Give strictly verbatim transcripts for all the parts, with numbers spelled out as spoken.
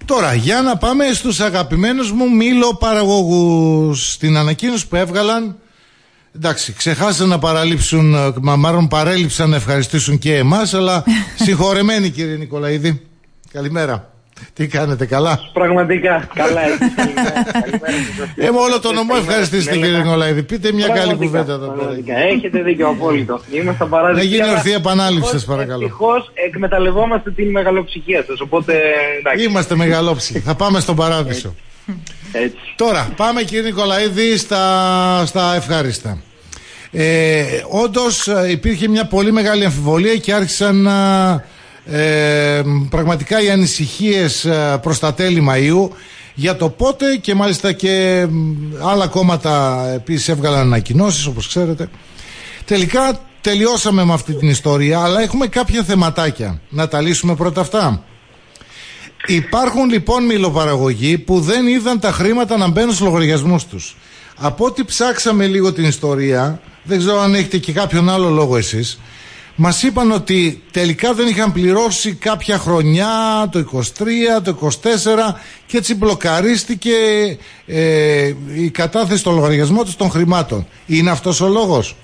Τώρα, για να πάμε στους αγαπημένους μου μήλοπαραγωγούς. Στην ανακοίνωση που έβγαλαν, εντάξει, ξεχάσαν να παραλείψουν, μάλλον παρέλειψαν να ευχαριστήσουν και εμάς, αλλά συγχωρεμένοι κύριε Νικολαίδη. Καλημέρα. Τι κάνετε, καλά? Πραγματικά, καλά έτσι. Ε, με όλο το νομό ευχαριστήστε κύριε Νικολαίδη. Πείτε μια καλή κουβέντα εδώ πέρα. Έχετε δίκιο απόλυτο. Είμαστε παράδειγμα. Να γίνει ορθή επανάληψη, σας παρακαλώ. Ευτυχώς εκμεταλλευόμαστε την μεγαλοψυχία σας. Οπότε εντάξει. Είμαστε μεγαλόψυχοι. Θα πάμε στον παράδεισο. Έτσι. Τώρα, πάμε κύριε Νικολαίδη στα, στα ευχάριστα. Ε, όντως υπήρχε μια πολύ μεγάλη αμφιβολία και άρχισαν να. Ε, πραγματικά οι ανησυχίες προς τα τέλη Μαΐου για το πότε, και μάλιστα και άλλα κόμματα επίσης έβγαλαν ανακοινώσεις, όπως ξέρετε. Τελικά τελειώσαμε με αυτή την ιστορία, αλλά έχουμε κάποια θεματάκια. Να τα λύσουμε πρώτα αυτά. Υπάρχουν λοιπόν μηλοπαραγωγοί που δεν είδαν τα χρήματα να μπαίνουν στους λογαριασμούς τους. Από ό,τι ψάξαμε λίγο την ιστορία, δεν ξέρω αν έχετε και κάποιον άλλο λόγο εσείς, μας είπαν ότι τελικά δεν είχαν πληρώσει κάποια χρονιά, το είκοσι τρία, το είκοσι τέσσερα, και έτσι μπλοκαρίστηκε ε, η κατάθεση στο λογαριασμό τους των χρημάτων. Είναι αυτός ο λόγος?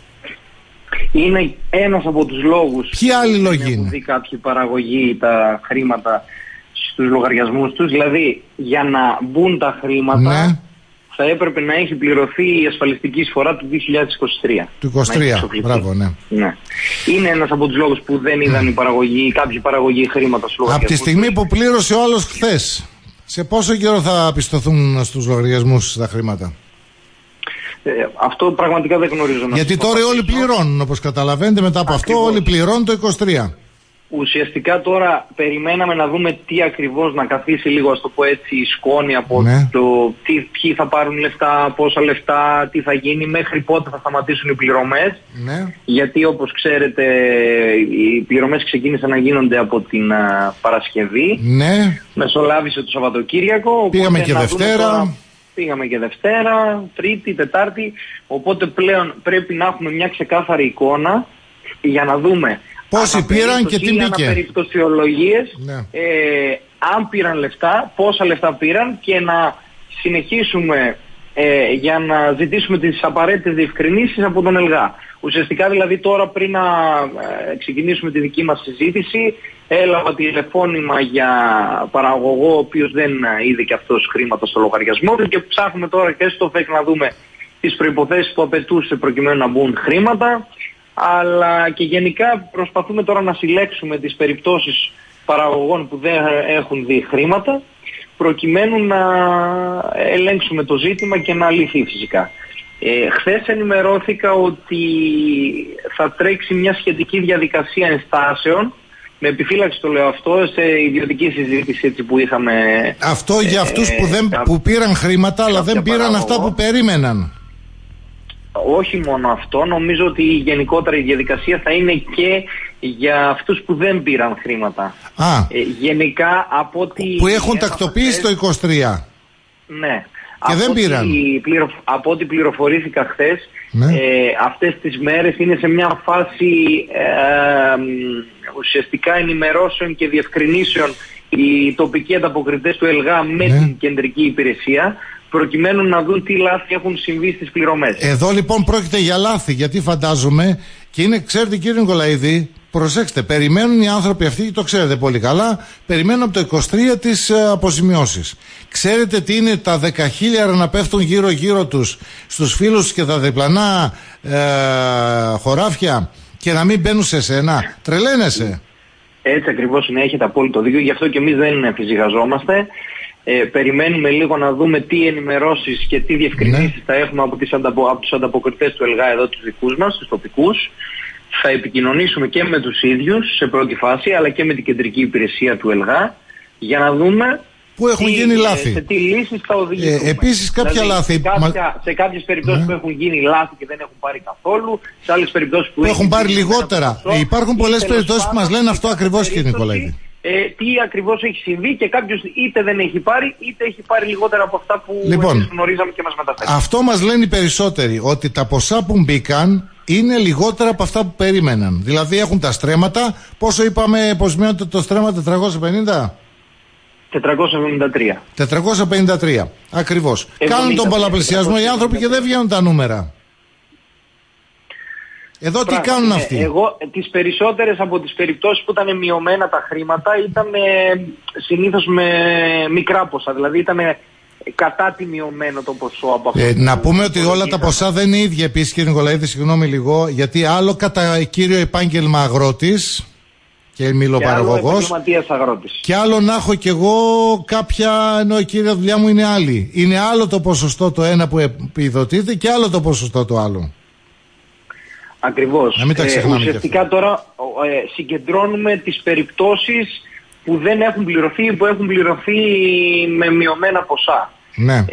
Είναι ένας από τους λόγους. Ποιοι άλλοι λόγοι είναι? Έχουν δει κάποιοι παραγωγοί τα χρήματα στους λογαριασμούς τους. Δηλαδή, για να μπουν τα χρήματα, ναι, θα έπρεπε να έχει πληρωθεί η ασφαλιστική εισφορά του δύο χιλιάδες είκοσι τρία. Του είκοσι τρία, μπράβο, ναι. ναι. Είναι ένας από τους λόγους που δεν είδαν οι παραγωγοί, κάποιοι παραγωγοί χρήματα στους λογαριασμούς. Από τη στιγμή που πλήρωσε ο άλλος χθες, σε πόσο καιρό θα πιστωθούν στους λογαριασμούς τα χρήματα? Ε, αυτό πραγματικά δεν γνωρίζω. Γιατί τώρα όλοι πληρώνουν, όπως καταλαβαίνετε, μετά από Ακριβώς. αυτό όλοι πληρώνουν το είκοσι τρία. Ουσιαστικά τώρα περιμέναμε να δούμε τι ακριβώς, να καθίσει λίγο, ας το πω έτσι, η σκόνη από ναι. το τι, ποιοι θα πάρουν λεφτά, πόσα λεφτά, τι θα γίνει, μέχρι πότε θα σταματήσουν οι πληρωμές. Ναι. Γιατί όπως ξέρετε οι πληρωμές ξεκίνησαν να γίνονται από την α, Παρασκευή. Ναι. Μεσολάβησε το Σαββατοκύριακο. Πήγαμε και Δευτέρα. Τώρα, πήγαμε και Δευτέρα, Τρίτη, Τετάρτη. Οπότε πλέον πρέπει να έχουμε μια ξεκάθαρη εικόνα για να δούμε πόσοι πήραν και τι μπήκε. Αναπεριπτωσιολογίες, ναι. ε, αν πήραν λεφτά, πόσα λεφτά πήραν, και να συνεχίσουμε ε, για να ζητήσουμε τις απαραίτητες διευκρινήσεις από τον ΕΛΓΑ. Ουσιαστικά δηλαδή τώρα, πριν να ε, ξεκινήσουμε τη δική μας συζήτηση, έλαβα τηλεφώνημα για παραγωγό ο οποίος δεν είδε και αυτός χρήματα στο λογαριασμό του, και ψάχνουμε τώρα και στο ΦΕΚ να δούμε τις προϋποθέσεις που απαιτούσε προκειμένου να μπουν χρήματα. Αλλά και γενικά προσπαθούμε τώρα να συλλέξουμε τις περιπτώσεις παραγωγών που δεν έχουν δει χρήματα, προκειμένου να ελέγξουμε το ζήτημα και να λυθεί φυσικά. Ε, χθες ενημερώθηκα ότι θα τρέξει μια σχετική διαδικασία ενστάσεων, με επιφύλαξη το λέω αυτό, σε ιδιωτική συζήτηση έτσι που είχαμε. Αυτό για ε, αυτούς που, δεν, κα... που πήραν χρήματα αλλά δεν πήραν παραγωγό. Αυτά που περίμεναν. Όχι μόνο αυτό, νομίζω ότι η γενικότερη διαδικασία θα είναι και για αυτούς που δεν πήραν χρήματα. Α, ε, γενικά από ό,τι... Που έχουν τακτοποιήσει χθες, το είκοσι τρία. Ναι. Και δεν πήραν. Πληρο, από ό,τι πληροφορήθηκα χθες, ναι. ε, αυτές τις μέρες είναι σε μια φάση ε, ε, ουσιαστικά ενημερώσεων και διευκρινήσεων οι τοπικοί ανταποκριτές του ΕΛΓΑ με ναι. την κεντρική υπηρεσία, προκειμένου να δουν τι λάθη έχουν συμβεί στις πληρωμές. Εδώ λοιπόν πρόκειται για λάθη, γιατί φαντάζομαι, και είναι, ξέρετε κύριε Νικολαίδη, προσέξτε, περιμένουν οι άνθρωποι αυτοί, το ξέρετε πολύ καλά, περιμένουν από το είκοσι τρία τις ε, αποζημιώσεις. Ξέρετε τι είναι τα δέκα χιλιάδες να πέφτουν γύρω γύρω τους, στους φίλους και τα διπλανά ε, χωράφια, και να μην μπαίνουν σε σένα? Τρελαίνεσαι. Έτσι ακριβώς είναι, έχετε απόλυτο δίκιο, γι' αυτό και εμείς δεν εφησυχαζόμαστε. Ε, περιμένουμε λίγο να δούμε τι ενημερώσεις και τι διευκρινήσεις ναι. θα έχουμε από, τις ανταπο, από τους ανταποκριτές του ΕΛΓΑ εδώ, τους δικούς μας, τους τοπικούς. Θα επικοινωνήσουμε και με τους ίδιους σε πρώτη φάση, αλλά και με την κεντρική υπηρεσία του ΕΛΓΑ, για να δούμε που έχουν τι, γίνει λάθη. Σε τι λύσεις θα οδηγηθούμε. Ε, επίσης κάποια δηλαδή, λάθη. Σε, κάποια, σε κάποιες περιπτώσεις ναι. που έχουν γίνει λάθη και δεν έχουν πάρει καθόλου, σε άλλες περιπτώσεις που, που έχουν πάρει λιγότερα. Ε, υπάρχουν πολλές περιπτώσεις που μας λένε αυτό ακριβώς, κύριε Νικολαίδη. Ε, τι ακριβώς έχει συμβεί, και κάποιος είτε δεν έχει πάρει είτε έχει πάρει λιγότερα από αυτά που λοιπόν, εμείς γνωρίζαμε και μας μεταφέρει. Αυτό μας λένε οι περισσότεροι, ότι τα ποσά που μπήκαν είναι λιγότερα από αυτά που περίμεναν. Δηλαδή έχουν τα στρέμματα, πόσο είπαμε πως μειώνεται το στρέμμα, τετρακόσια πενήντα? τετρακόσια εβδομήντα τρία. τετρακόσια πενήντα τρία. Ακριβώς. Κάνουν τον πολλαπλασιασμό οι άνθρωποι και δεν βγαίνουν τα νούμερα. Εδώ τι κάνουν αυτοί? Εγώ τις περισσότερες από τις περιπτώσεις που ήταν μειωμένα τα χρήματα ήταν συνήθως με μικρά ποσά. Δηλαδή ήταν κατά τη μειωμένο το ποσό από αυτό. Ε, να πούμε ότι όλα τα ποσά δεν είναι ίδια επίσης, κύριε Νικολαίδη, συγγνώμη λίγο, γιατί άλλο κατά κύριο επάγγελμα αγρότης και μιλοπαραγωγός, και άλλο να έχω κι εγώ κάποια, ενώ η κύρια δουλειά μου είναι άλλη. Είναι άλλο το ποσοστό το ένα που επιδοτείται και άλλο το ποσοστό το άλλο. Ακριβώς. Να μην τα ξεχνάμε. Ε, ουσιαστικά τώρα ε, συγκεντρώνουμε τις περιπτώσεις που δεν έχουν πληρωθεί ή που έχουν πληρωθεί με μειωμένα ποσά. Ναι.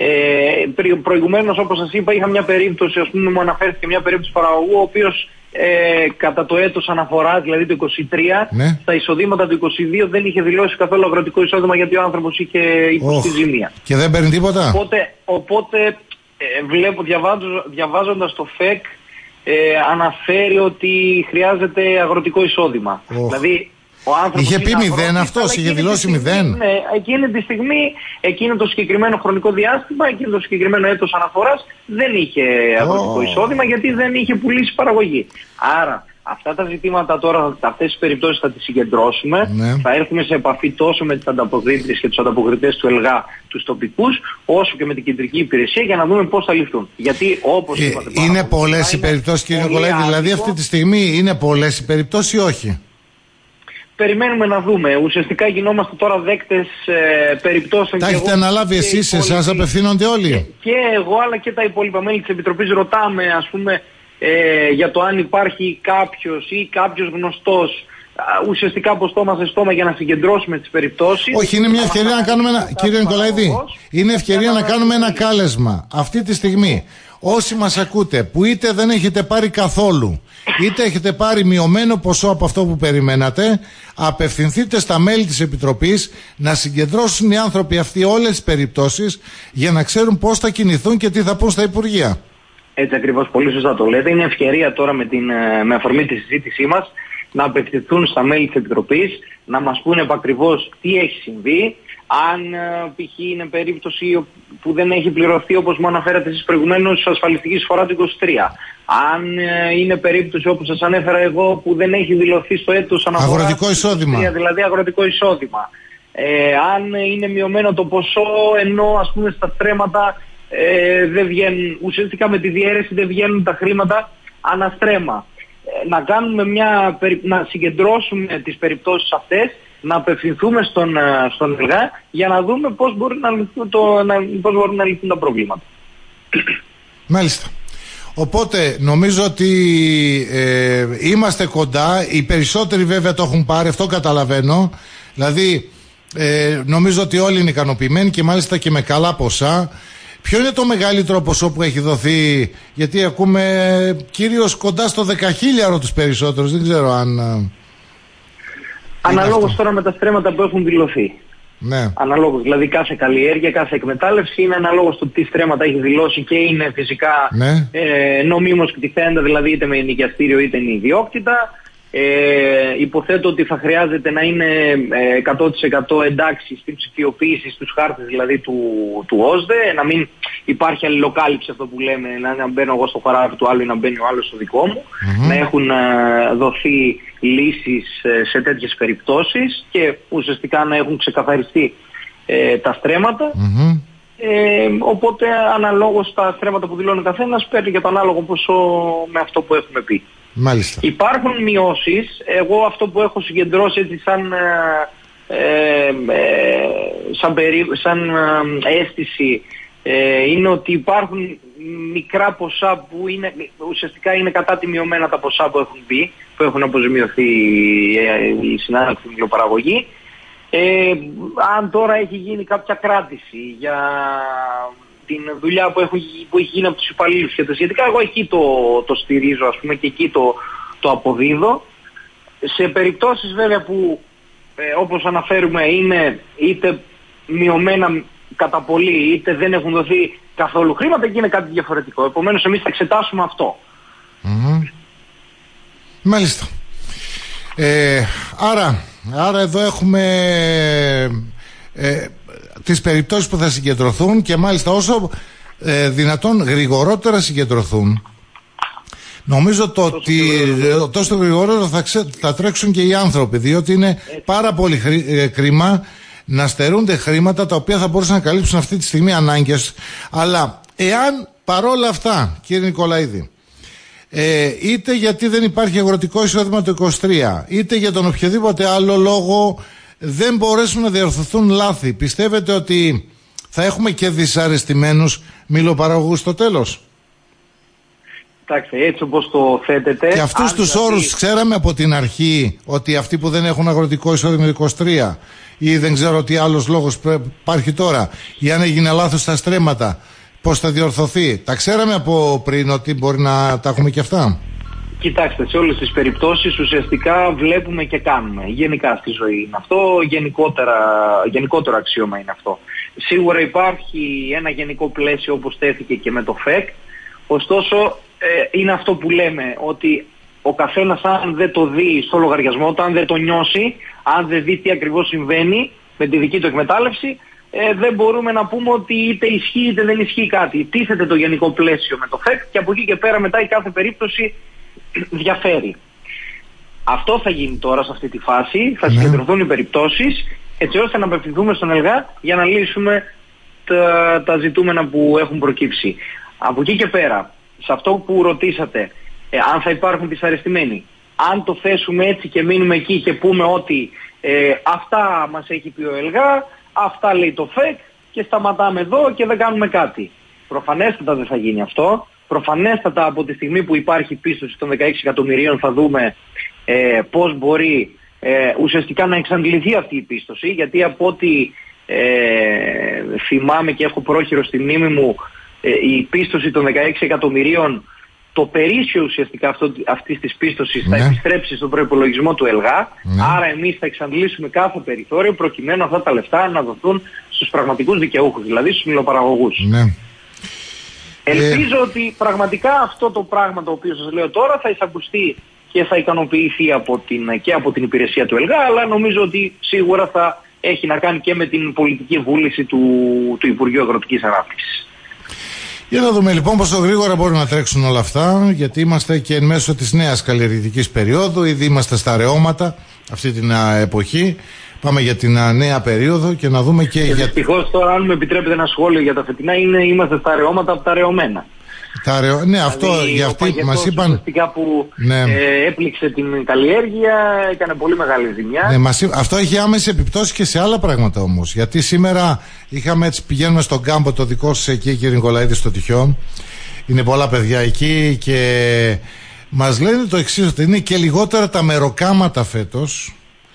Ε, προηγουμένως, όπως σας είπα, είχα μια περίπτωση, ας πούμε, μου αναφέρθηκε μια περίπτωση παραγωγού, ο οποίος ε, κατά το έτος αναφοράς, δηλαδή το είκοσι τρία, ναι, στα εισοδήματα του είκοσι δύο δεν είχε δηλώσει καθόλου αγροτικό εισόδημα, γιατί ο άνθρωπος είχε υποστεί oh. ζημία. Και δεν παίρνει τίποτα. Οπότε, οπότε ε, βλέπω διαβάζω, διαβάζοντας το ΦΕΚ, ε, αναφέρει ότι χρειάζεται αγροτικό εισόδημα. Oh. Δηλαδή, είχε πει μηδέν αυτός, είχε δηλώσει μηδέν. Ναι, εκείνη τη στιγμή, εκείνο το συγκεκριμένο χρονικό διάστημα, εκείνο το συγκεκριμένο έτος αναφοράς δεν είχε αγροτικό oh. εισόδημα, γιατί δεν είχε πουλήσει παραγωγή. Άρα αυτά τα ζητήματα τώρα, αυτές τις περιπτώσεις θα τις συγκεντρώσουμε, ναι. Θα έρθουμε σε επαφή τόσο με τις ανταποκρίτριες και τους ανταποκριτές του ΕΛΓΑ, τους τοπικούς, όσο και με την κεντρική υπηρεσία, για να δούμε πώς θα ληφθούν. Γιατί όπως ε, είπατε, είναι πολλές οι περιπτώσεις, κύριε Νικολαίδη, δηλαδή αυτή τη στιγμή είναι πολλές οι περιπτώσεις ή όχι? Περιμένουμε να δούμε. Ουσιαστικά γινόμαστε τώρα δέκτες ε, περιπτώσεων. Τα έχετε αναλάβει εσείς, εσάς απευθύνονται όλοι? Και, και εγώ αλλά και τα υπόλοιπα μέλη της Επιτροπής ρωτάμε, ας πούμε, ε, για το αν υπάρχει κάποιος ή κάποιος γνωστός, ουσιαστικά από στόμα σε στόμα, για να συγκεντρώσουμε τις περιπτώσεις. Όχι, είναι μια ευκαιρία να κάνουμε ένα, κύριε Νικολαίδη, είναι ευκαιρία να κάνουμε ένα κάλεσμα αυτή τη στιγμή. Όσοι μας ακούτε, που είτε δεν έχετε πάρει καθόλου, είτε έχετε πάρει μειωμένο ποσό από αυτό που περιμένατε, απευθυνθείτε στα μέλη της Επιτροπής να συγκεντρώσουν οι άνθρωποι αυτοί όλες τις περιπτώσεις, για να ξέρουν πώς θα κινηθούν και τι θα πούν στα Υπουργεία. Έτσι ακριβώς, πολύ σωστά το λέτε. Είναι ευκαιρία τώρα με, την, με αφορμή τη συζήτησή μας να απευθυνθούν στα μέλη της Επιτροπής, να μας πούνε επακριβώς τι έχει συμβεί. Αν π.χ. είναι περίπτωση που δεν έχει πληρωθεί, όπως μου αναφέρατε εσείς προηγουμένως, ασφαλιστική εισφορά του είκοσι τρία. Αν είναι περίπτωση, όπως σας ανέφερα εγώ, που δεν έχει δηλωθεί στο έτος αναφοράς, αγροτικό εισόδημα, δηλαδή αγροτικό εισόδημα. Ε, αν είναι μειωμένο το ποσό, ενώ ας πούμε στα στρέμματα ε, δεν βγαίνουν, ουσιαστικά με τη διαίρεση δεν βγαίνουν τα χρήματα αναστρέμα. Ε, να κάνουμε μια, να συγκεντρώσουμε τις περιπτώσεις αυτές, να απευθυνθούμε στον, στον ΕΛΓΑ για να δούμε πώς μπορεί να λυθούν, το, να, πώς μπορεί να λυθούν τα προβλήματα. Μάλιστα. Οπότε νομίζω ότι ε, είμαστε κοντά. Οι περισσότεροι βέβαια το έχουν πάρει, αυτό καταλαβαίνω. Δηλαδή ε, νομίζω ότι όλοι είναι ικανοποιημένοι και μάλιστα και με καλά ποσά. Ποιο είναι το μεγαλύτερο ποσό που έχει δοθεί? Γιατί ακούμε κυρίως κοντά στο δεκαχίλιαρο τους περισσότερους. Δεν ξέρω αν... Αναλόγως τώρα με τα στρέμματα που έχουν δηλωθεί. Ναι. Αναλόγως, δηλαδή κάθε καλλιέργεια, κάθε εκμετάλλευση είναι αναλόγως του τι στρέμματα έχει δηλώσει και είναι φυσικά ναι. ε, νομίμως κτηθέντα, δηλαδή είτε με νοικιαστήριο είτε είναι ιδιόκτητα. Ε, υποθέτω ότι θα χρειάζεται να είναι ε, εκατό τοις εκατό εντάξει στην ψηφιοποίηση στους χάρτες δηλαδή του, του ΟΣΔΕ, να μην υπάρχει αλληλοκάλυψη, αυτό που λέμε, να μπαίνω εγώ στο χωράφι του άλλου ή να μπαίνει ο άλλος στο δικό μου, mm-hmm. να έχουν ε, δοθεί λύσεις ε, σε τέτοιες περιπτώσεις και ουσιαστικά να έχουν ξεκαθαριστεί ε, τα στρέμματα. Mm-hmm. Ε, οπότε αναλόγως τα στρέμματα που δηλώνει ο καθένας παίρνει και το ανάλογο ποσό με αυτό που έχουμε πει. Μάλιστα. Υπάρχουν μειώσεις. Εγώ αυτό που έχω συγκεντρώσει έτσι σαν, ε, ε, σαν, περί, σαν ε, αίσθηση ε, είναι ότι υπάρχουν μικρά ποσά που είναι, ουσιαστικά είναι κατά τη μειωμένα τα ποσά που έχουν μπει, που έχουν αποζημιωθεί οι συνάδελφοι μιλοπαραγωγή. Ε, αν τώρα έχει γίνει κάποια κράτηση για την δουλειά που, έχουν, που έχει γίνει από τους υπαλλήλους και τα σχετικά, εγώ εκεί το, το στηρίζω, ας πούμε, και εκεί το, το αποδίδω. Σε περιπτώσεις βέβαια που ε, όπως αναφέρουμε είναι είτε μειωμένα κατά πολύ είτε δεν έχουν δοθεί καθόλου χρήματα, εκεί είναι κάτι διαφορετικό. Επομένως εμείς θα εξετάσουμε αυτό. Mm-hmm. Μάλιστα. Ε, άρα, άρα εδώ έχουμε ε, τις περιπτώσεις που θα συγκεντρωθούν και μάλιστα όσο ε, δυνατόν γρηγορότερα συγκεντρωθούν. Νομίζω το ότι τόσο γρηγορότερα θα, ξε, θα τρέξουν και οι άνθρωποι, διότι είναι πάρα πολύ χρή, ε, κρίμα να στερούνται χρήματα τα οποία θα μπορούσαν να καλύψουν αυτή τη στιγμή ανάγκες. Αλλά εάν παρόλα αυτά, κύριε Νικολαίδη, ε, είτε γιατί δεν υπάρχει αγροτικό εισόδημα το είκοσι τρία, είτε για τον οποιοδήποτε άλλο λόγο δεν μπορέσουν να διορθωθούν λάθη, πιστεύετε ότι θα έχουμε και δυσαρεστημένους μιλοπαραγωγούς στο τέλος? Κοιτάξτε, έτσι όπως το θέτετε... Και αυτούς τους δηλαδή... όρους ξέραμε από την αρχή, ότι αυτοί που δεν έχουν αγροτικό εισόδημα το είκοσι τρία ή δεν ξέρω τι άλλος λόγος υπάρχει τώρα, ή αν έγινε λάθος στα στρέμματα, πώς θα διορθωθεί. Τα ξέραμε από πριν ότι μπορεί να τα έχουμε και αυτά? Κοιτάξτε, σε όλες τις περιπτώσεις ουσιαστικά βλέπουμε και κάνουμε. Γενικά στη ζωή είναι αυτό, γενικότερα, γενικότερο αξίωμα είναι αυτό. Σίγουρα υπάρχει ένα γενικό πλαίσιο όπως τέθηκε και με το ΦΕΚ, ωστόσο ε, είναι αυτό που λέμε, ότι ο καθένας αν δεν το δει στο λογαριασμό του, αν δεν το νιώσει, αν δεν δει τι ακριβώς συμβαίνει με τη δική του εκμετάλλευση, ε, δεν μπορούμε να πούμε ότι είτε ισχύει είτε δεν ισχύει κάτι. Τίθεται το γενικό πλαίσιο με το ΦΕΚ και από εκεί και πέρα μετά η κάθε περίπτωση διαφέρει. Αυτό θα γίνει τώρα σε αυτή τη φάση, θα συγκεντρωθούν οι περιπτώσεις έτσι ώστε να απευθυνθούμε στον ΕΛΓΑ για να λύσουμε τα, τα ζητούμενα που έχουν προκύψει. Από εκεί και πέρα, σε αυτό που ρωτήσατε, ε, αν θα υπάρχουν δυσαρεστημένοι, αν το θέσουμε έτσι και μείνουμε εκεί και πούμε ότι ε, αυτά μας έχει πει ο ΕΛΓΑ, αυτά λέει το ΦΕΚ και σταματάμε εδώ και δεν κάνουμε κάτι. Προφανέστατα δεν θα γίνει αυτό. Προφανέστατα από τη στιγμή που υπάρχει πίστοση των δεκαέξι εκατομμυρίων θα δούμε ε, πώς μπορεί ε, ουσιαστικά να εξαντληθεί αυτή η πίστοση, γιατί από ό,τι ε, θυμάμαι και έχω πρόχειρο στη μνήμη μου, ε, η πίστοση των δεκαέξι εκατομμυρίων, το περίσσιο ουσιαστικά αυτό, αυτής της πίστοσης ναι. θα επιστρέψει στον προϋπολογισμό του ΕΛΓΑ, ναι. άρα εμείς θα εξαντλήσουμε κάθε περιθώριο προκειμένου αυτά τα λεφτά να δοθούν στους πραγματικούς δικαιούχους, δηλαδή στους μιλοπαραγωγούς. Ναι. Ελπίζω ε... ότι πραγματικά αυτό το πράγμα το οποίο σας λέω τώρα θα εισακουστεί και θα ικανοποιηθεί από την, και από την υπηρεσία του ΕΛΓΑ, αλλά νομίζω ότι σίγουρα θα έχει να κάνει και με την πολιτική βούληση του, του Υπουργείου Αγροτικής Ανάπτυξης. Για να δούμε λοιπόν πόσο γρήγορα μπορούν να τρέξουν όλα αυτά, γιατί είμαστε και εν μέσω της νέας καλλιεργητικής περίοδου, ήδη είμαστε στα ρεώματα αυτή την εποχή. Πάμε για την νέα περίοδο και να δούμε και, και για... Δυστυχώς τώρα, αν μου επιτρέπετε ένα σχόλιο για τα φετινά, είναι, είμαστε στα ρεώματα από τα ρεωμένα. Τα ρεω... Ναι, δηλαδή, αυτό για αυτή που μας είπαν... που ναι. ε, έπληξε την καλλιέργεια, έκανε πολύ μεγάλη ζημιά. Ναι, μας... Αυτό έχει άμεση επιπτώσει και σε άλλα πράγματα όμως. Γιατί σήμερα είχαμε, έτσι πηγαίνουμε στον κάμπο το δικό σας εκεί, κύριε Νικολαίδη, στο Τυχιόν. Είναι πολλά παιδιά εκεί και μας λένε το εξής, ότι είναι και λιγότερα τα μεροκάματα φέτος.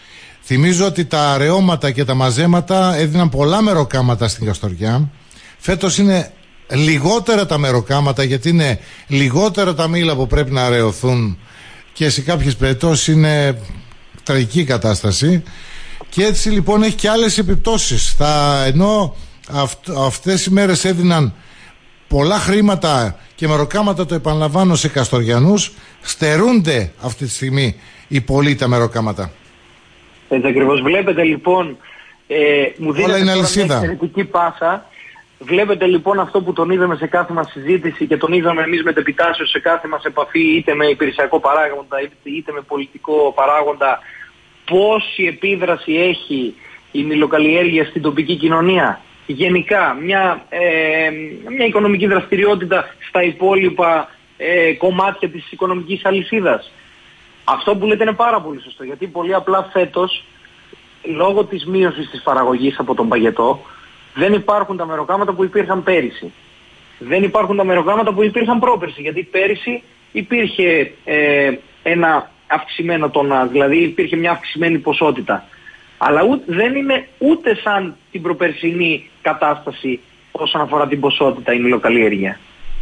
Θυμίζω ότι τα ρεώματα και τα μαζέματα έδιναν πολλά μεροκάματα στην Καστοριά. Φέτος είναι λιγότερα τα μεροκάματα, γιατί είναι λιγότερα τα μήλα που πρέπει να ρεωθούν και σε κάποιες περιπτώσεις είναι τραγική κατάσταση. Και έτσι λοιπόν έχει και άλλες επιπτώσεις. Θα, ενώ αυτ, αυτές οι μέρες έδιναν πολλά χρήματα και μεροκάματα, το επαναλαμβάνω, σε Καστοριανούς, στερούνται αυτή τη στιγμή οι πολλοί τα μεροκάματα. Έτσι ακριβώς. Βλέπετε λοιπόν, ε, μου δίνετε τώρα μια εξαιρετική πάσα. Βλέπετε λοιπόν αυτό που τον είδαμε σε κάθε μας συζήτηση και τον είδαμε εμείς μετεπιτάσεως σε κάθε μας επαφή, είτε με υπηρεσιακό παράγοντα είτε με πολιτικό παράγοντα, πόση επίδραση έχει η μιλοκαλλιέργεια στην τοπική κοινωνία. Γενικά μια, ε, μια οικονομική δραστηριότητα στα υπόλοιπα ε, κομμάτια της οικονομικής αλυσίδας. Αυτό που λέτε είναι πάρα πολύ σωστό, γιατί πολύ απλά φέτος, λόγω της μείωσης της παραγωγής από τον παγετό, δεν υπάρχουν τα μεροκάματα που υπήρχαν πέρυσι. Δεν υπάρχουν τα μεροκάματα που υπήρχαν πρόπερσι, γιατί πέρυσι υπήρχε ε, ένα αυξημένο τονάζ, δηλαδή υπήρχε μια αυξημένη ποσότητα. Αλλά ούτε, δεν είναι ούτε σαν την προπερσινή κατάσταση όσον αφορά την ποσότητα η μιλοκαλλιέργεια.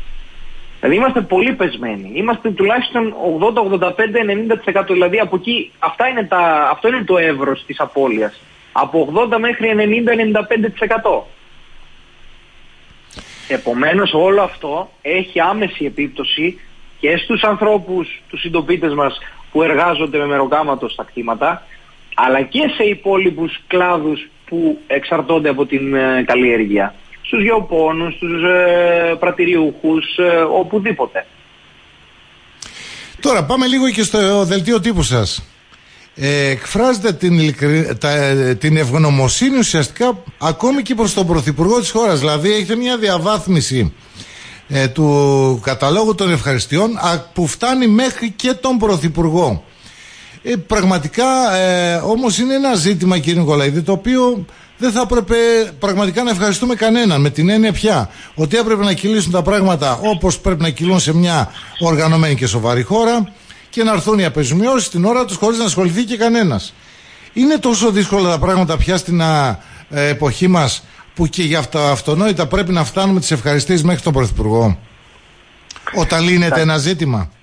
Δηλαδή είμαστε πολύ πεσμένοι. Είμαστε τουλάχιστον ογδόντα, ογδόντα πέντε, ενενήντα τοις εκατό. Δηλαδή από εκεί, αυτά είναι τα, αυτό είναι το εύρος της απώλειας. Από ογδόντα μέχρι ενενήντα με ενενήντα πέντε τοις εκατό. Επομένως όλο αυτό έχει άμεση επίπτωση και στους ανθρώπους, τους συντοπίτες μας που εργάζονται με μεροκάματο στα κτήματα, αλλά και σε υπόλοιπους κλάδους που εξαρτώνται από την ε, καλλιέργεια. Στους γεωπόνους, στους ε, πρατηριούχους, ε, οπουδήποτε. Τώρα πάμε λίγο και στο δελτίο τύπου σας. Ε, εκφράζεται την, ειλικρι... τα... την ευγνωμοσύνη ουσιαστικά ακόμη και προς τον Πρωθυπουργό της χώρας. Δηλαδή έχετε μια διαβάθμιση ε, του καταλόγου των ευχαριστειών που φτάνει μέχρι και τον Πρωθυπουργό. Ε, πραγματικά ε, όμως είναι ένα ζήτημα, κύριε Νικολαίδη, το οποίο δεν θα έπρεπε πραγματικά να ευχαριστούμε κανέναν, με την έννοια πια ότι έπρεπε να κυλήσουν τα πράγματα όπως πρέπει να κυλούν σε μια οργανωμένη και σοβαρή χώρα και να έρθουν οι αποζημιώσεις στην ώρα τους χωρίς να ασχοληθεί και κανένας. Είναι τόσο δύσκολα τα πράγματα πια στην α, ε, εποχή μας που και για αυτά αυτονόητα πρέπει να φτάνουμε τις ευχαριστίες μέχρι τον Πρωθυπουργό όταν λύνεται ένα ζήτημα?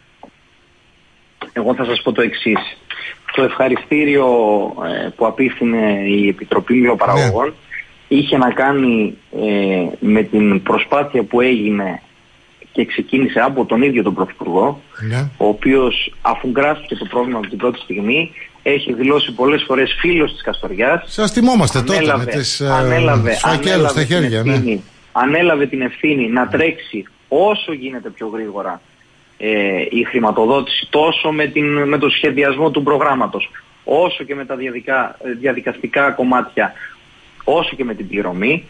Εγώ θα σας πω το εξής. Το ευχαριστήριο ε, που απίφθινε η Επιτροπή Μιλοπαραγωγών ναι. είχε να κάνει ε, με την προσπάθεια που έγινε και ξεκίνησε από τον ίδιο τον Πρωθυπουργό, ναι. ο οποίος αφού γράφτηκε το πρόβλημα από την πρώτη στιγμή έχει δηλώσει πολλές φορές φίλος της Καστοριάς. Σας θυμόμαστε ανέλαβε, τότε με τις ανέλαβε, σφακέλους στα χέρια. Την ευθύνη, ναι. Ανέλαβε την ευθύνη να τρέξει όσο γίνεται πιο γρήγορα Ε, η χρηματοδότηση τόσο με, την, με το σχεδιασμό του προγράμματος όσο και με τα διαδικα, διαδικαστικά κομμάτια όσο και με την πληρωμή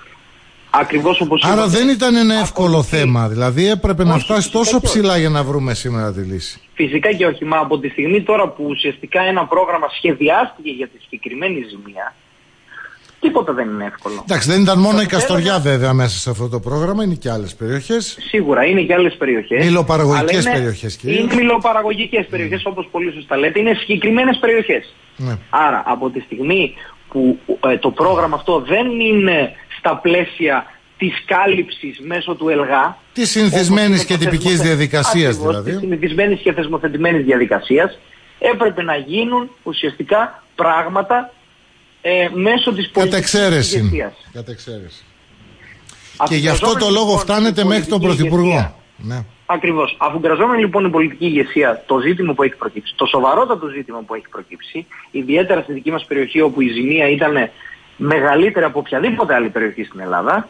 ακριβώς όπως Άρα είπατε, δεν ήταν ένα εύκολο από θέμα, δηλαδή έπρεπε όχι, να φτάσει τόσο ψηλά για να βρούμε σήμερα τη λύση. Φυσικά και όχι, μα από τη στιγμή τώρα που ουσιαστικά ένα πρόγραμμα σχεδιάστηκε για τη συγκεκριμένη ζημία, τίποτα δεν είναι εύκολο. Εντάξει, δεν ήταν μόνο η Καστοριά βέβαια μέσα σε αυτό το πρόγραμμα, είναι και άλλες περιοχές. Σίγουρα είναι και άλλες περιοχές. Μιλοπαραγωγικές περιοχές κυρίως. Είναι μιλοπαραγωγικές περιοχές, mm. όπως πολύ σωστά λέτε, είναι συγκεκριμένες περιοχές. Mm. Άρα από τη στιγμή που ε, το πρόγραμμα αυτό δεν είναι στα πλαίσια της κάλυψης μέσω του ΕΛΓΑ, της συνηθισμένης και τυπικής διαδικασίας δηλαδή. Της συνηθισμένης και θεσμοθετημένης διαδικασίας, έπρεπε να γίνουν ουσιαστικά πράγματα Ε, μέσω της πολιτικής ηγεσίας. Κατεξαίρεση. Και γι' αυτό το λόγο φτάνετε μέχρι τον Πρωθυπουργό. Ναι. Ακριβώς. Αφουγκραζόμενη λοιπόν η πολιτική ηγεσία το ζήτημα που έχει προκύψει, το σοβαρότατο ζήτημα που έχει προκύψει, ιδιαίτερα στη δική μας περιοχή όπου η ζημία ήταν μεγαλύτερη από οποιαδήποτε άλλη περιοχή στην Ελλάδα,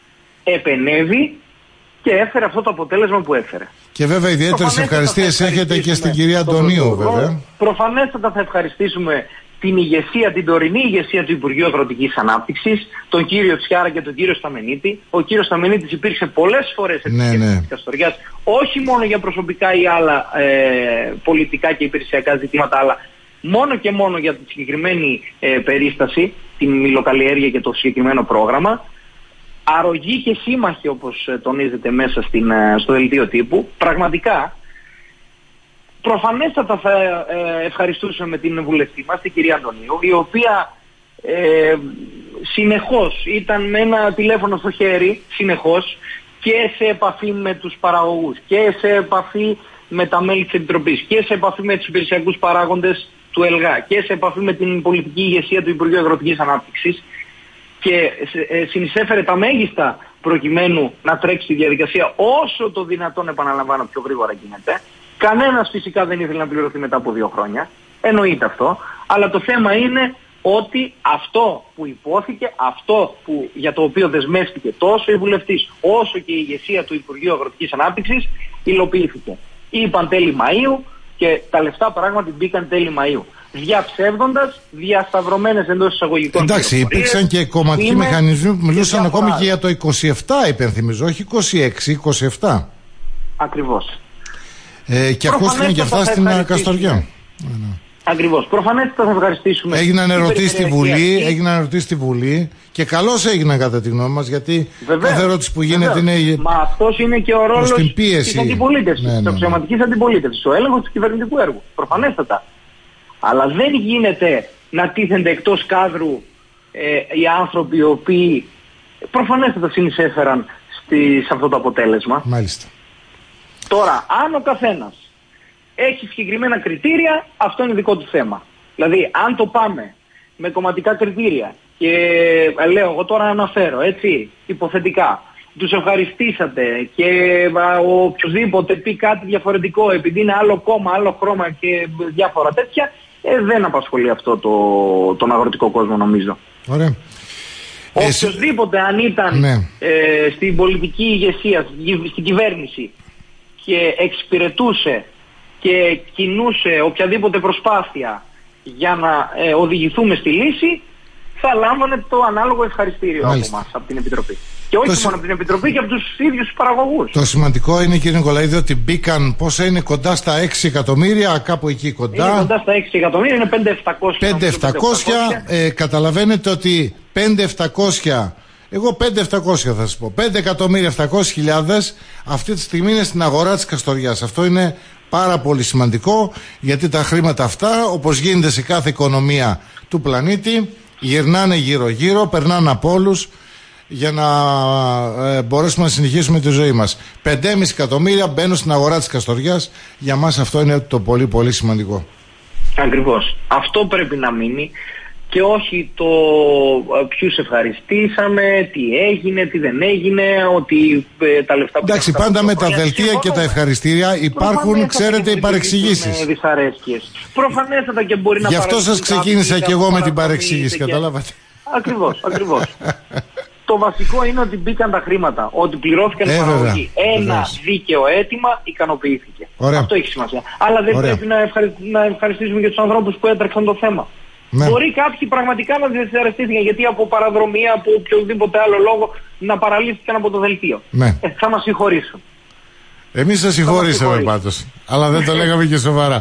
επενέβη και έφερε αυτό το αποτέλεσμα που έφερε. Και βέβαια ιδιαίτερες ευχαριστίες έχετε και στην κυρία Αντωνίου βέβαια. Προφανέστατα θα ευχαριστήσουμε την ηγεσία, την τωρινή ηγεσία του Υπουργείου Αγροτικής Ανάπτυξης, τον κύριο Τσιάρα και τον κύριο Σταμενίτη. Ο κύριος Σταμενίτης υπήρξε πολλές φορές επικεφαλής ναι, ναι. της Καστοριάς, όχι μόνο για προσωπικά ή άλλα ε, πολιτικά και υπηρεσιακά ζητήματα, αλλά μόνο και μόνο για τη συγκεκριμένη ε, περίσταση, την υλοκαλλιέργεια και το συγκεκριμένο πρόγραμμα. Αρρωγοί και σύμμαχοι, όπως ε, τονίζεται μέσα στην, ε, στο δελτίο τύπου, πραγματικά. Προφανέστατα θα ε, ευχαριστούσαμε την βουλευτή μας, την κυρία Αντωνίου, η οποία ε, συνεχώς ήταν με ένα τηλέφωνο στο χέρι, συνεχώς, και σε επαφή με τους παραγωγούς, και σε επαφή με τα μέλη της Επιτροπής, και σε επαφή με τους υπηρεσιακούς παράγοντες του ΕΛΓΑ, και σε επαφή με την πολιτική ηγεσία του Υπουργείου Αγροτικής Ανάπτυξης, και ε, συνεισέφερε τα μέγιστα προκειμένου να τρέξει τη διαδικασία όσο το δυνατόν, επαναλαμβάνω, πιο γρήγορα γίνεται. Κανένας φυσικά δεν ήθελε να πληρωθεί μετά από δύο χρόνια. Εννοείται αυτό. Αλλά το θέμα είναι ότι αυτό που υπόθηκε, αυτό που, για το οποίο δεσμεύτηκε τόσο η βουλευτής όσο και η ηγεσία του Υπουργείου Αγροτικής Ανάπτυξης, υλοποιήθηκε. Είπαν τέλη Μαΐου και τα λεφτά πράγματι μπήκαν τέλη Μαΐου. Διαψεύδοντας, διασταυρωμένες εντός εισαγωγικών. Εντάξει, υπήρξαν και κομματικοί είναι μηχανισμοί που μιλούσαν και ακόμη και για το είκοσι επτά, υπενθυμίζω, όχι είκοσι έξι, είκοσι επτά. Ακριβώς. Ε, και ακούστηκαν και αυτά στην Καστοριά. Ακριβώς. Προφανέστατα θα ευχαριστήσουμε. Έγιναν ερωτήσεις στη Βουλή, έγιναν ερωτήσεις στη Βουλή και καλώς έγιναν κατά τη γνώμη μας, γιατί κάθε ερώτηση που γίνεται βεβαίως. είναι. Μα αυτός είναι και ο ρόλος της αντιπολίτευσης, ναι, ναι, ναι. της αξιωματικής αντιπολίτευσης, ο έλεγχος του κυβερνητικού έργου. Προφανέστατα. Αλλά δεν γίνεται να τίθενται εκτός κάδρου ε, οι άνθρωποι οι οποίοι προφανέστατα συνεισέφεραν στη, σε αυτό το αποτέλεσμα. Μάλιστα. Τώρα, αν ο καθένας έχει συγκεκριμένα κριτήρια, αυτό είναι δικό του θέμα. Δηλαδή, αν το πάμε με κομματικά κριτήρια και ε, λέω, εγώ τώρα αναφέρω, έτσι, υποθετικά, τους ευχαριστήσατε και α, ο οποιοδήποτε πει κάτι διαφορετικό επειδή είναι άλλο κόμμα, άλλο χρώμα και διάφορα τέτοια, ε, δεν απασχολεί αυτό το, τον αγροτικό κόσμο, νομίζω. Ωραία. Οποιοςδήποτε αν ήταν ναι. ε, στην πολιτική ηγεσία, στην κυβέρνηση και εξυπηρετούσε και κινούσε οποιαδήποτε προσπάθεια για να ε, οδηγηθούμε στη λύση, θα λάμβανε το ανάλογο ευχαριστήριο Μάλιστα. από εμάς, από την Επιτροπή. Και όχι το μόνο από την Επιτροπή και από τους ίδιους τους παραγωγούς. Το σημαντικό είναι, κύριε Νικολαίδη, ότι μπήκαν, πόσα είναι, κοντά στα έξι εκατομμύρια, κάπου εκεί κοντά. Είναι κοντά στα έξι εκατομμύρια, είναι πέντε χιλιάδες επτακόσια. Ε, καταλαβαίνετε ότι πέντε χιλιάδες επτακόσια, εγώ πέντε χιλιάδες επτακόσια θα σας πω, πέντε εκατομμύρια επτακόσιες χιλιάδες αυτή τη στιγμή είναι στην αγορά της Καστοριάς. Αυτό είναι πάρα πολύ σημαντικό, γιατί τα χρήματα αυτά, όπως γίνεται σε κάθε οικονομία του πλανήτη, γυρνάνε γύρω-γύρω, περνάνε από όλους για να ε, μπορέσουμε να συνεχίσουμε τη ζωή μας. πέντε κόμμα πέντε εκατομμύρια μπαίνουν στην αγορά της Καστοριάς. Για μας αυτό είναι το πολύ πολύ σημαντικό. Ακριβώς. Αυτό πρέπει να μείνει και όχι το ποιους ευχαριστήσαμε, τι έγινε, τι δεν έγινε, ότι ε, τα λεφτά που... Εντάξει, πάντα με τα δελτία και τα ευχαριστήρια υπάρχουν, ξέρετε, οι παρεξηγήσεις. Προφανέστατα και μπορεί να... Γι' αυτό σας ξεκίνησα και εγώ με την παρεξήγηση, και... καταλάβατε. Ακριβώς, ακριβώς. Το βασικό είναι ότι μπήκαν τα χρήματα, ότι πληρώθηκαν οι παραγωγοί. Ένα Βεβαίως. δίκαιο αίτημα ικανοποιήθηκε. Ωραία. Αυτό έχει σημασία. Αλλά δεν Ωραία. πρέπει να, ευχαρι... να ευχαριστήσουμε και τους ανθρώπους που έτρεξαν το θέμα. Ναι. Μπορεί κάποιοι πραγματικά να δυσαρεστήθηκαν, γιατί από παραδρομία, από οποιοδήποτε άλλο λόγο, να παραλύθηκαν από το δελτίο. Ναι. Ε, θα μας συγχωρήσουν. Εμείς σας συγχωρήσαμε πάντως, αλλά δεν το λέγαμε και σοβαρά.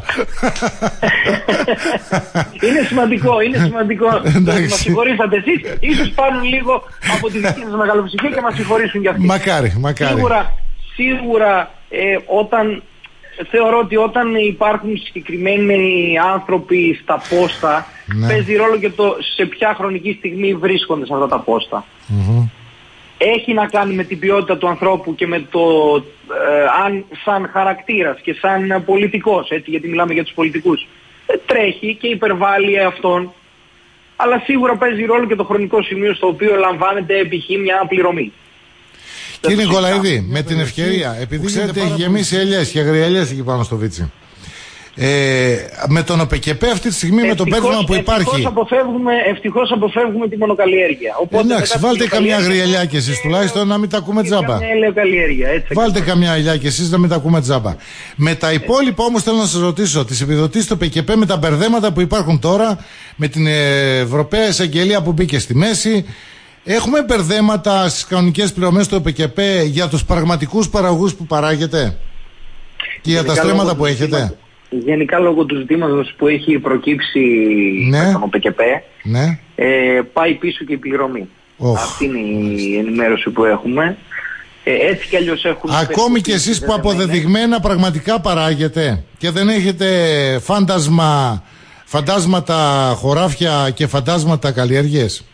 Είναι σημαντικό, είναι σημαντικό ότι μας συγχωρήσατε εσείς. Ίσως πάρουν λίγο από τη δική σας μεγαλοψυχία και μας συγχωρήσουν κι αυτοί. Μακάρι, μακάρι. Σίγουρα, σίγουρα ε, όταν... Θεωρώ ότι όταν υπάρχουν συγκεκριμένοι άνθρωποι στα πόστα, ναι. παίζει ρόλο και το σε ποια χρονική στιγμή βρίσκονται σε αυτά τα πόστα. Mm-hmm. Έχει να κάνει με την ποιότητα του ανθρώπου και με το ε, αν σαν χαρακτήρας και σαν πολιτικός, έτσι, γιατί μιλάμε για τους πολιτικούς, ε, τρέχει και υπερβάλλει αυτόν, αλλά σίγουρα παίζει ρόλο και το χρονικό σημείο στο οποίο λαμβάνεται π.χ. μια πληρωμή. Κύριε Νικολαίδη, με την ευκαιρία, επειδή ξέρετε έχει γεμίσει ελιές και αγριελιές εκεί πάνω στο Βίτσι, ε, με τον ΟΠΕΚΕΠΕ αυτή τη στιγμή, ευτυχώς, με το πέρδημα που υπάρχει, ευτυχώς αποφεύγουμε, ευτυχώς αποφεύγουμε τη μονοκαλλιέργεια. Οπότε, εντάξει, βάλτε καμιά αγριελιά κι εσείς τουλάχιστον να μην τα ακούμε τζάμπα. Βάλτε καμιά ελιά κι εσείς να μην τα ακούμε τζάμπα. Με τα υπόλοιπα όμως θέλω να σας ρωτήσω, τις επιδοτήσεις του ΟΠΕΚΕΠΕ, με τα μπερδέματα που υπάρχουν τώρα, με την Ευρωπαία Εισαγγελία που μπήκε στη μέση, έχουμε μπερδέματα στις κανονικές πληρωμές του ΟΠΕΚΕΠΕ για τους πραγματικούς παραγωγούς που παράγετε και για τα στρέμματα που έχετε? Γενικά λόγω του ζητήματος που έχει προκύψει ναι. με τον ΟΠΕΚΕΠΕ, ναι. ε, πάει πίσω και η πληρωμή. Oh. Αυτή είναι η ενημέρωση που έχουμε. Ε, έτσι κι αλλιώς έχουν... Ακόμη και εσείς που αποδεδειγμένα πραγματικά παράγετε και δεν έχετε φάντασμα, φαντάσματα χωράφια και φαντάσματα καλλιέργειες.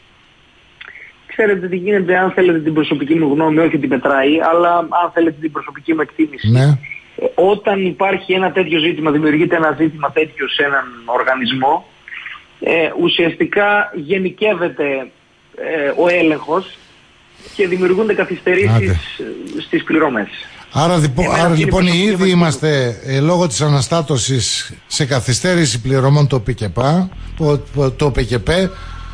Ξέρετε τι γίνεται, αν θέλετε την προσωπική μου γνώμη, όχι την πετράει, αλλά αν θέλετε την προσωπική μου εκτίμηση. Ναι. Όταν υπάρχει ένα τέτοιο ζήτημα, δημιουργείται ένα ζήτημα τέτοιο σε έναν οργανισμό, ε, ουσιαστικά γενικεύεται ε, ο έλεγχος και δημιουργούνται καθυστερήσεις Άτε. στις πληρωμές. Άρα, διπο, άρα λοιπόν ήδη είμαστε ε, λόγω της αναστάτωσης σε καθυστέρηση πληρωμών το ΟΠΕΚΕΠΕ, το, το ΟΠΕΚΕΠΕ.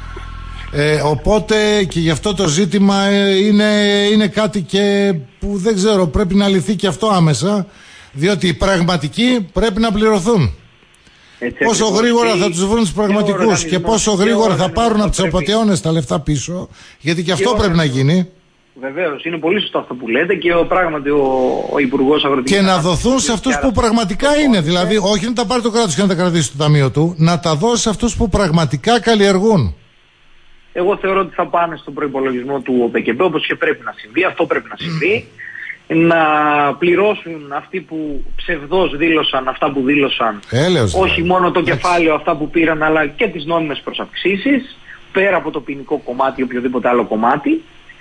Ε, οπότε και γι' αυτό το ζήτημα ε, είναι, είναι κάτι και που δεν ξέρω, πρέπει να λυθεί και αυτό άμεσα, διότι οι πραγματικοί πρέπει να πληρωθούν. Έτσι, πόσο ακριβώς. γρήγορα θα τους βρουν τους πραγματικούς και, και πόσο γρήγορα θα πάρουν από τους απατεώνες τα λεφτά πίσω, γιατί και αυτό και πρέπει να γίνει. Βεβαίως, είναι πολύ σωστό αυτό που λέτε και ο, πράγματι ο, ο Υπουργός Αγροτικής... Και να δοθούν σε αυτούς που πραγματικά είναι, δηλαδή όχι να τα πάρει το κράτος και να τα κρατήσει στο ταμείο του, να τα δώσει σε αυτούς που πραγματικά καλλιεργούν. Εγώ θεωρώ ότι θα πάνε στον προϋπολογισμό του ΟΠΕΚΕΠΕ, όπως και πρέπει να συμβεί, αυτό πρέπει να συμβεί, να πληρώσουν αυτοί που ψευδώς δήλωσαν αυτά που δήλωσαν, Έλεος, όχι μόνο το κεφάλαιο αυτά που πήραν, αλλά και τις νόμιμες προσαυξήσεις, πέρα από το ποινικό κομμάτι ή οποιοδήποτε άλλο κομμάτι,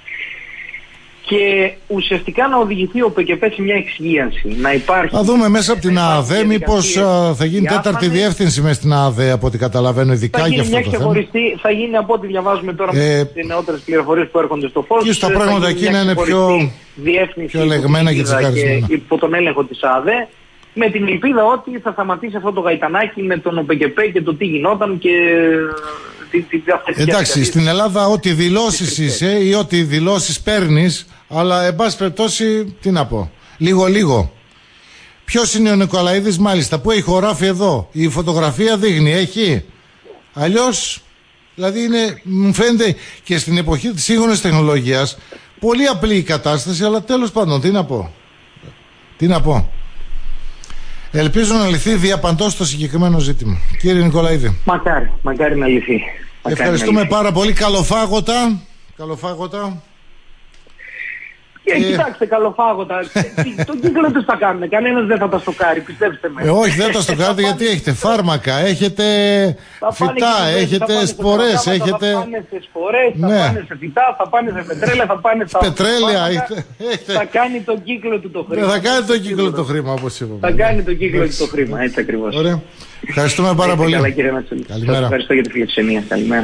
και ουσιαστικά να οδηγηθεί ο ΟΠΕΚΕΠΕ σε μια εξυγίανση. Να υπάρχει... Θα δούμε μέσα από την ΑΔΕ μήπως θα γίνει τέταρτη διεύθυνση μέσα στην ΑΔΕ, από ό,τι καταλαβαίνω, ειδικά για αυτό το θέμα. Θα γίνει, από ό,τι διαβάζουμε τώρα ε, με τις νεότερες πληροφορίες που έρχονται στο φως, και στα πράγματα εκεί να είναι πιο, πιο λεγμένα και τσεκαρισμένα. Υπό τον έλεγχο της ΑΔΕ, με την ελπίδα ότι θα σταματήσει αυτό το γαϊτανάκι με τον ΟΠΕΚΕΠΕ και το τι γινόταν και Τι, τι, αυτές Εντάξει, τις στην Ελλάδα ό,τι δηλώσεις είσαι ή ό,τι δηλώσεις παίρνεις, αλλά εν πάση περιπτώσει, τι να πω, λίγο-λίγο. Ποιος είναι ο Νικολαίδης, μάλιστα, που έχει χωράφει εδώ. Η φωτογραφία δείχνει, έχει. Αλλιώς, δηλαδή είναι, μου φαίνεται και στην εποχή της σύγχρονης τεχνολογίας πολύ απλή η κατάσταση, αλλά τέλος πάντων, τι να πω. Τι να πω. Ελπίζω να λυθεί διαπαντός το συγκεκριμένο ζήτημα. Κύριε Νικολαίδη. Μακάρι, μακάρι να λυθεί. Μακάρι Ευχαριστούμε να λυθεί. πάρα πολύ. Καλοφάγωτα. Καλοφάγωτα. Ε, κοιτάξτε, καλοφάγωτα. Τον κύκλο τους θα κάνουν. Κανένας δεν θα τα στοκάρει, πιστέψτε με. Ε, όχι, δεν τα στοκάρετε γιατί έχετε φάρμακα, έχετε φυτά, έχετε σπορές, έχετε. Θα πάνε σε σπορές, θα Ναι. πάνε σε φυτά, θα πάνε σε πετρέλαια, θα πάνε στα. Πετρέλαια, φάρμακα. έχετε- έχετε. Θα κάνει τον κύκλο του το χρήμα. Θα κάνει τον κύκλο το χρήμα, όπως είπαμε. Θα κάνει τον κύκλο του το χρήμα, έτσι ακριβώς. Ωραία. Ευχαριστούμε πάρα Είστε πολύ. καλά, κύριε Νατσούλη. Καλημέρα. Σας ευχαριστώ για τη φιλοξενία. Καλημέρα.